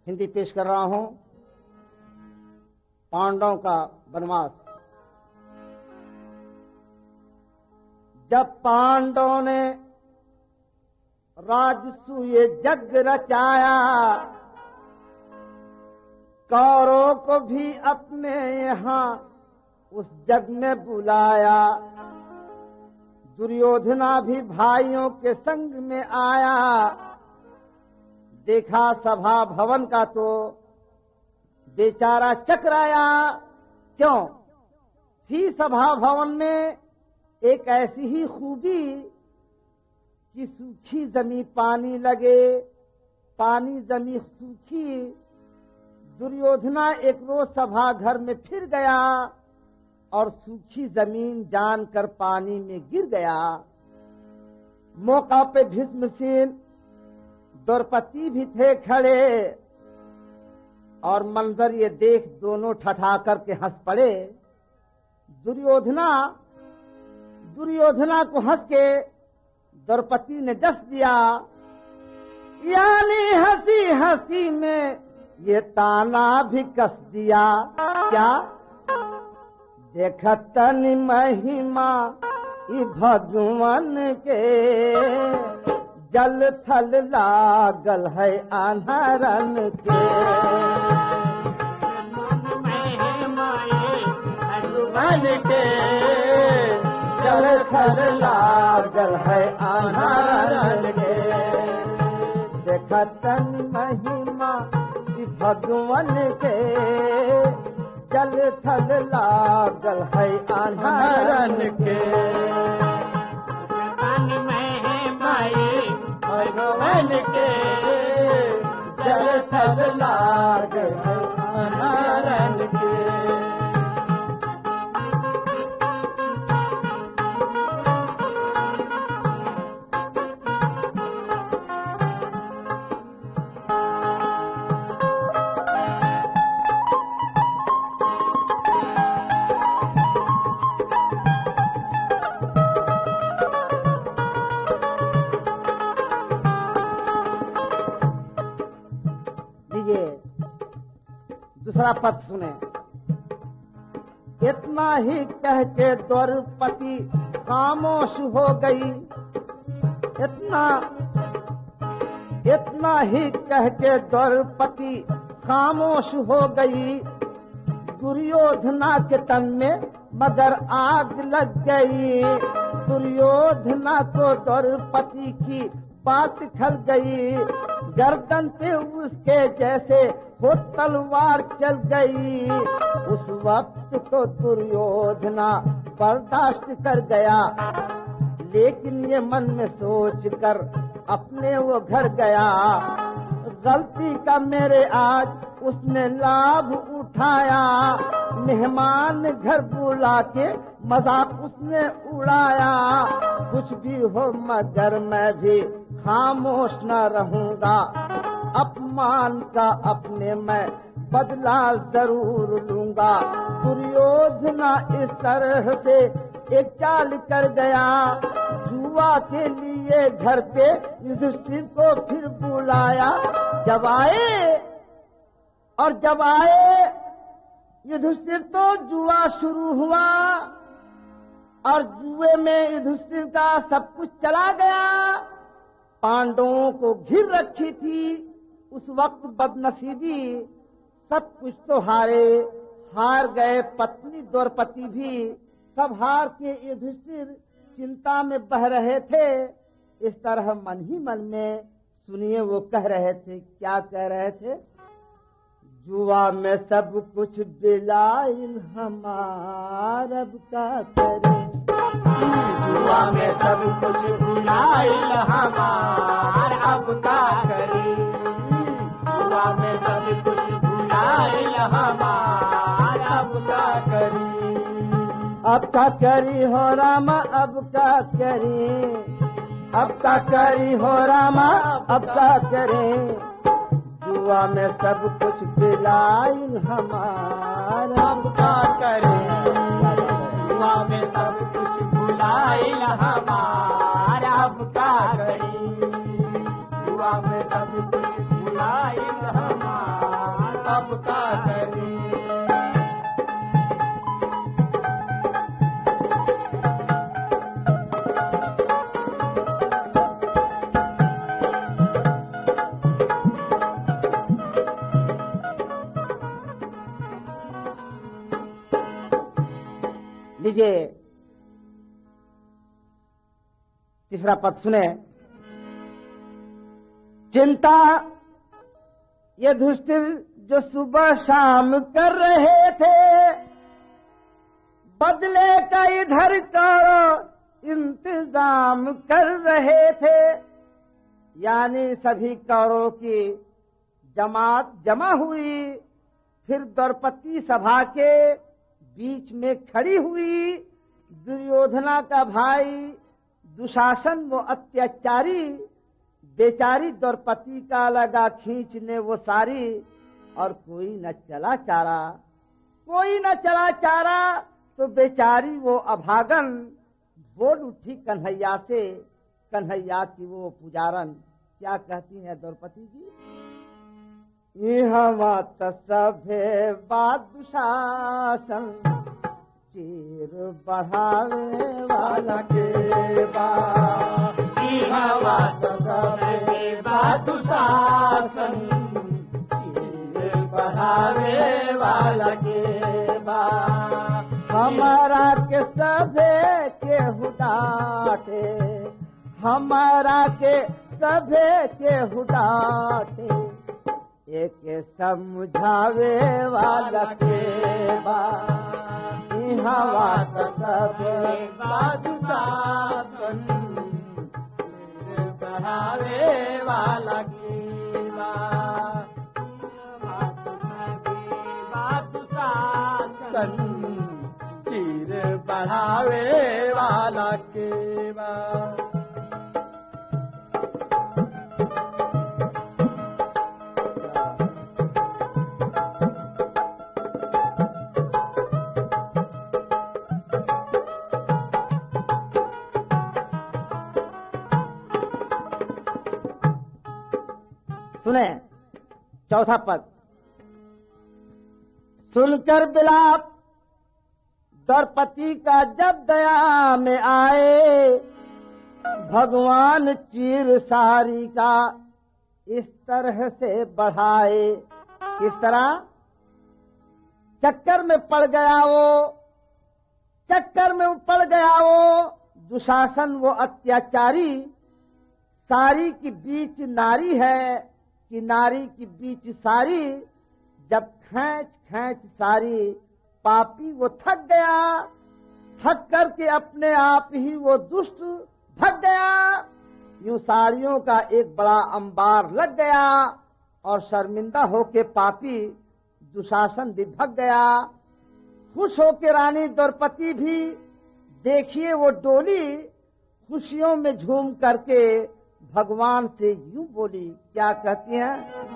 हिंदी पेश कर रहा हूं। पांडवों का वनवास। जब पांडवों ने राजसूय जग रचाया, कौरवों को भी अपने यहाँ उस जग में बुलाया। दुर्योधना भी भाइयों के संग में आया। देखा सभा भवन का तो बेचारा चकराया। क्यों? थी सभा भवन में एक ऐसी ही खूबी कि सूखी जमी पानी लगे, पानी जमी सूखी। दुर्योधना एक रोज सभा घर में फिर गया और सूखी जमीन जानकर पानी में गिर गया। मौका पे भीष्मसेन द्रौपदी भी थे खड़े और मंजर ये देख दोनों ठठा करके हंस पड़े। दुर्योधना को हंस के द्रौपदी ने डस दिया, यानी हंसी हंसी में ये ताना भी कस दिया। क्या? देखतन महिमा ई भगवान के, जल थल लागल है आन्हरन के। भगवान के जल थल लागल है आन्हरन के। देखतन महिमा ई भगवान के, जल थल लागल है आन्हरन के। भगवान के जल थल लागल है आन्हरन के। दूसरा पद सुने। इतना ही कह के द्रौपदी खामोश हो गई। इतना ही कह के द्रौपदी खामोश हो गई। दुर्योधना के तन में मगर आग लग गई। दुर्योधना को द्रौपदी की बात खल गई। गर्दन पे उसके जैसे वो तलवार चल गई। उस वक्त तो दुर्योधना बर्दाश्त कर गया, लेकिन ये मन में सोच कर अपने वो घर गया। गलती का मेरे आज उसने लाभ उठाया। मेहमान घर बुला के मजाक उसने उड़ाया। कुछ भी हो मगर मैं भी खामोश न रहूंगा। अपमान का अपने मैं बदला जरूर लूंगा। दुर्योधना इस तरह से एक चाल कर गया। जुआ के लिए घर पे युधिष्ठिर को फिर बुलाया। जब आए युधिष्ठिर तो जुआ शुरू हुआ और जुए में युधिष्ठिर का सब कुछ चला गया। पांडवों को घिर रखी थी उस वक्त बदनसीबी। सब कुछ तो हार गए। पत्नी द्रौपदी भी सब हार के युधिष्ठिर चिंता में बह रहे थे। इस तरह मन ही मन में सुनिए वो कह रहे थे। क्या कह रहे थे? जुआ में सब कुछ बिलाइल हमार अब का करे। जुआ में सब कुछ बिलाइल हमार अब का करे। जुआ में सब कुछ बिलाइल हमार अब का करी। अब का करी हो रामा अब का करी। अब का करी हो रामा अब का करे। जुआ में सब कुछ बिलाइल हमार अब का करे। जुआ में सब कुछ बुलाइल हमार अब का करी। जुआ में सब कुछ बुलाइल हमार लीजिए तीसरा पद सुने। चिंता युधिष्ठिर जो सुबह शाम कर रहे थे, बदले का इधर कौरव इंतजाम कर रहे थे। यानी सभी कौरवों की जमात जमा हुई, फिर द्रौपदी सभा के बीच में खड़ी हुई। दुर्योधना का भाई दुशासन वो अत्याचारी, बेचारी द्रौपदी का लगा खींचने वो सारी। और कोई न चला चारा, कोई न चला चारा, तो बेचारी वो अभागन बोल उठी कन्हैया से, कन्हैया की वो पुजारन। क्या कहती है द्रौपदी जी? इहवा त सभे बात दुशासन, चीर बढ़ावे वाला के बा। इहवा त सभे बात दुशासन, चीर बढ़ावे वाला के बा। हमारा के सभे के हुडाटे, हमारा के सभे के हुडाटे, एक समझावे वाला के बा। हवा सभे बादशासन, बढ़ावे वाला के बा। बादशासन, तीर बढ़ावे वाला के बा। सुने चौथा पद। सुनकर बिलाप द्रौपदी का जब दया में आए, भगवान चीर सारी का इस तरह से बढ़ाए। किस तरह? चक्कर में पड़ गया वो, चक्कर में पड़ गया वो दुशासन वो अत्याचारी। सारी की बीच नारी है कि नारी की बीच सारी। जब खैंच खैंच सारी पापी वो थक गया, थक करके अपने आप ही वो दुष्ट भग गया। यूं साड़ियों का एक बड़ा अंबार लग गया और शर्मिंदा होके पापी दुशासन भी भग गया। खुश होके रानी द्रौपदी भी देखिए वो डोली, खुशियों में झूम करके भगवान से यूं बोली। क्या कहती हैं?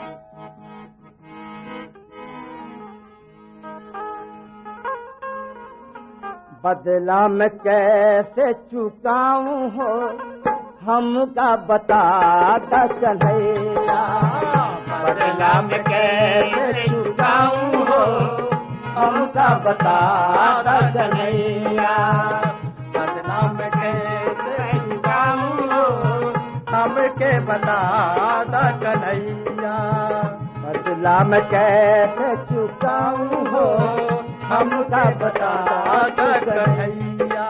बदला मैं कैसे चुकाऊं हो, हमका बता द कन्हैया। बदला मैं कैसे चुकाऊं हो, हमका बता द कन्हैया। बदला मैं कैसे चुकाऊं हो, हमके बता द कन्हैया। बदला मैं कैसे चुकाऊं हो, हमका बता द कन्हैया।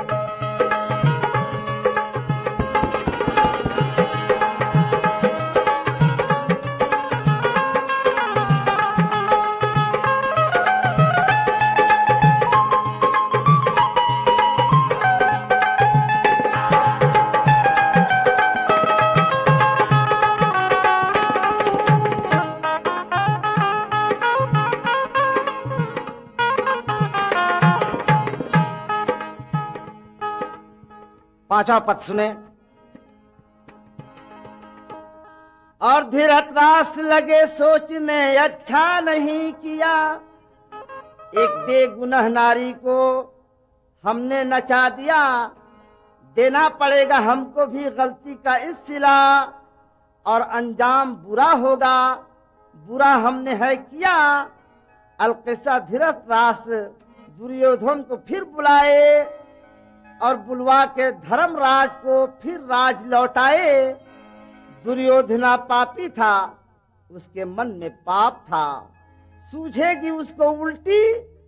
पांचवा पद सुने। और धीरतराष्ट्र लगे सोचने अच्छा नहीं किया, एक बेगुनाह नारी को हमने नचा दिया। देना पड़ेगा हमको भी गलती का इस सिला, और अंजाम बुरा होगा, बुरा हमने है किया। अलकिस्सा धीरतराष्ट्र दुर्योधन को फिर बुलाए और बुलवा के धर्मराज को फिर राज लौटाए। दुर्योधना पापी था, उसके मन में पाप था, सूझेगी उसको उल्टी,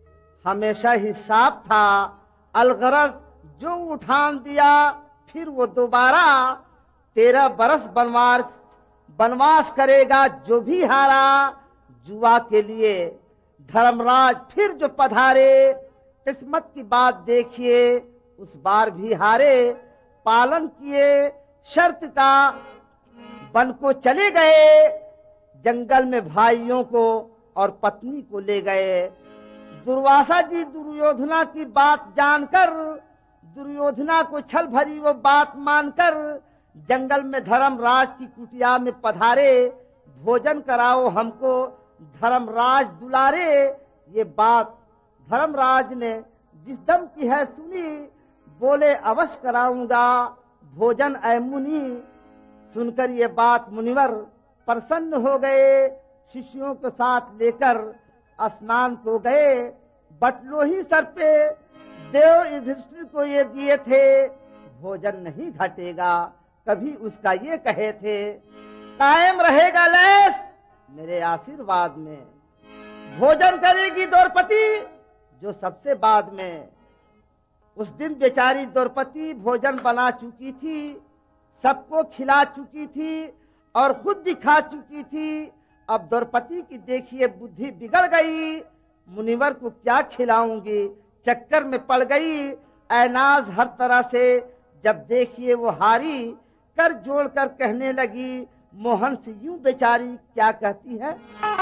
हमेशा हिसाब था। अलगरज जो उठान दिया फिर वो दोबारा 13 बरस बनवास करेगा जो भी हारा। जुआ के लिए धर्मराज फिर जो पधारे, किस्मत की बात देखिए उस बार भी हारे। पालन किए शर्त का, वन को चले गए, जंगल में भाइयों को और पत्नी को ले गए। दुर्वासा जी दुर्योधना की बात जानकर, दुर्योधना को छल भरी वो बात मानकर जंगल में धर्मराज की कुटिया में पधारे। भोजन कराओ हमको धर्मराज दुलारे। ये बात धर्मराज ने जिस दम की है सुनी, बोले अवश्य कराऊंगा भोजन ऐ मुनि। सुनकर ये बात मुनिवर प्रसन्न हो गए, शिष्यों के साथ लेकर स्नान को गए। बटलोही सर पे देव युधिष्ठिर को ये दिए थे, भोजन नहीं घटेगा, कभी उसका ये कहे थे कायम रहेगा लेस मेरे आशीर्वाद में। भोजन करेगी द्रौपदी जो सबसे बाद में। उस दिन बेचारी द्रौपदी भोजन बना चुकी थी, सबको खिला चुकी थी और खुद भी खा चुकी थी। अब द्रौपदी की देखिए बुद्धि बिगड़ गई, मुनिवर को क्या खिलाऊंगी, चक्कर में पड़ गई। ऐनाज हर तरह से जब देखिए वो हारी, कर जोड़कर कहने लगी मोहन से यूं बेचारी क्या कहती है।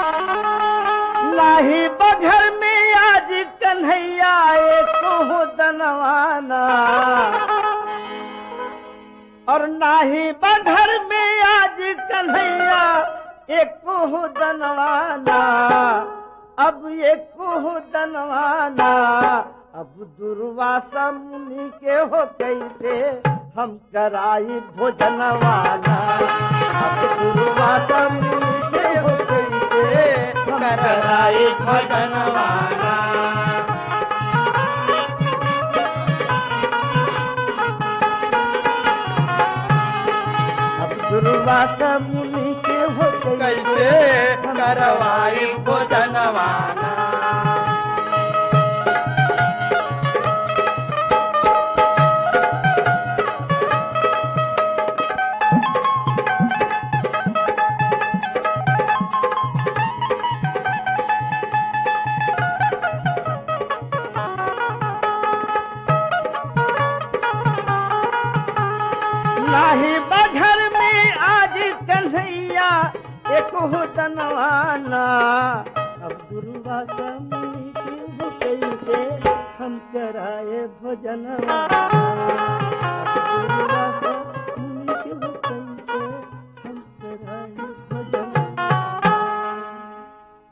नाही बघर में आज कन्हैया एको दनवाना, और नाही बघर में आज कन्हैया एको दनवाना। अब एको दनवाना, अब दुर्वासा मुनि के हो कैसे हम कराई भोजनवाना। अब दुर्वासा मुनि के हो कैसे हम कराई भोजनवाना। अब दुर्वासा मुनि के हो कैसे करवाई भोजनवाना। नाही बघर में आज कन्हैया एको दनवाना। अब दुर्वासा मुनि के हो कैसे हम कराए भोजनवाना।